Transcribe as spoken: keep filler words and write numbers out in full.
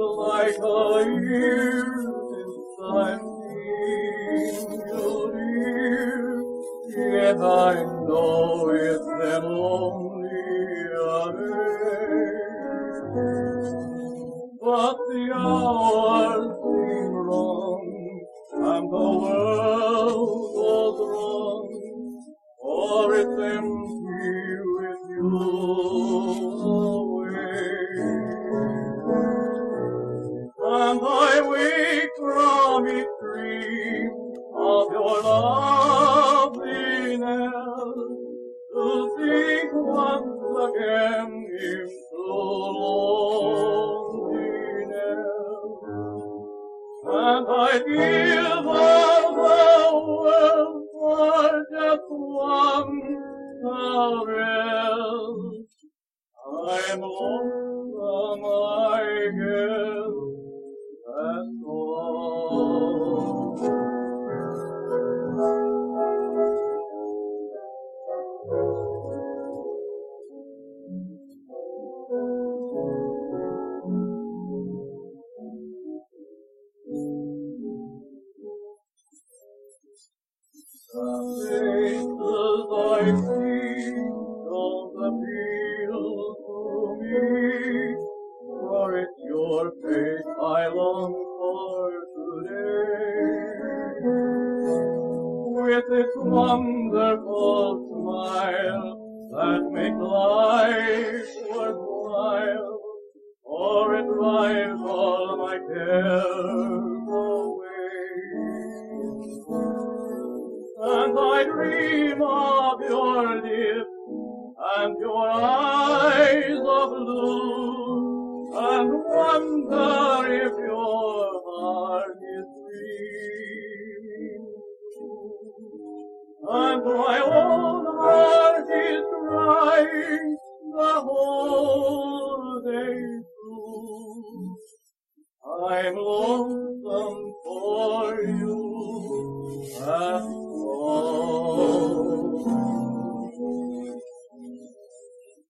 like a year since I've seen you, dear. Yet I know it's been only a day. But the hours seem wrong, and the world goes wrong, for it's empty with you away. And I wake from each dream of your loveliness to think once again into loneliness. And I give all the world for just one caress. I'm lonesome, I guess, that's all. The faces I see don't appeal to me, for it's your face I long for today. With its wonderful smile that makes life worthwhile, for it drives all my cares away. And I dream of your lips and your eyes of blue, and wonder if your heart is dreaming too. And my own heart is crying,